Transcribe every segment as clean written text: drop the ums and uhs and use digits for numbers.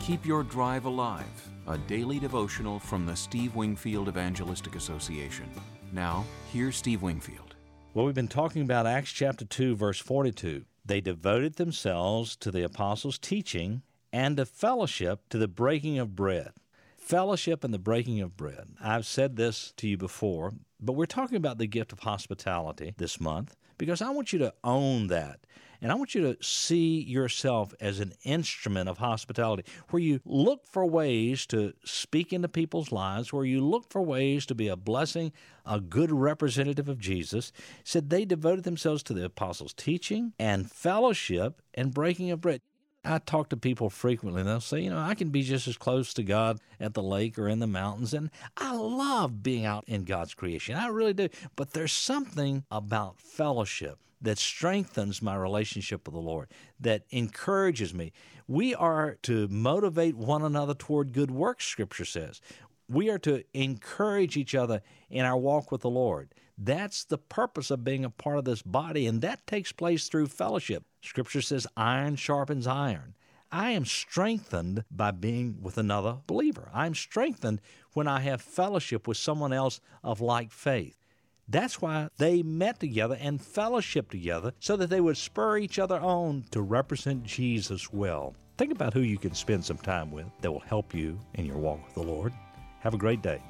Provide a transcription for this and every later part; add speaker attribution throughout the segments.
Speaker 1: Keep Your Drive Alive, a daily devotional from the Steve Wingfield Evangelistic Association. Now, here's Steve Wingfield.
Speaker 2: Well, we've been talking about Acts chapter 2, verse 42. They devoted themselves to the apostles' teaching and to fellowship, to the breaking of bread. Fellowship and the breaking of bread. I've said this to you before, but we're talking about the gift of hospitality this month because I want you to own that. And I want you to see yourself as an instrument of hospitality, where you look for ways to speak into people's lives, where you look for ways to be a blessing, a good representative of Jesus. It said they devoted themselves to the apostles' teaching and fellowship and breaking of bread. I talk to people frequently, and they'll say, I can be just as close to God at the lake or in the mountains, and I love being out in God's creation. I really do. But there's something about fellowship that strengthens my relationship with the Lord, that encourages me. We are to motivate one another toward good works, Scripture says. We are to encourage each other in our walk with the Lord. That's the purpose of being a part of this body, and that takes place through fellowship. Scripture says iron sharpens iron. I am strengthened by being with another believer. I'm strengthened when I have fellowship with someone else of like faith. That's why they met together and fellowshiped together, so that they would spur each other on to represent Jesus well. Think about who you can spend some time with that will help you in your walk with the Lord. Have a great day.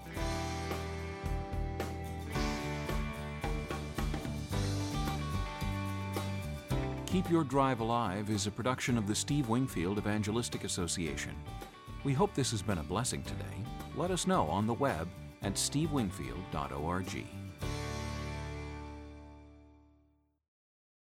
Speaker 1: Keep Your Drive Alive is a production of the Steve Wingfield Evangelistic Association. We hope this has been a blessing today. Let us know on the web at stevewingfield.org.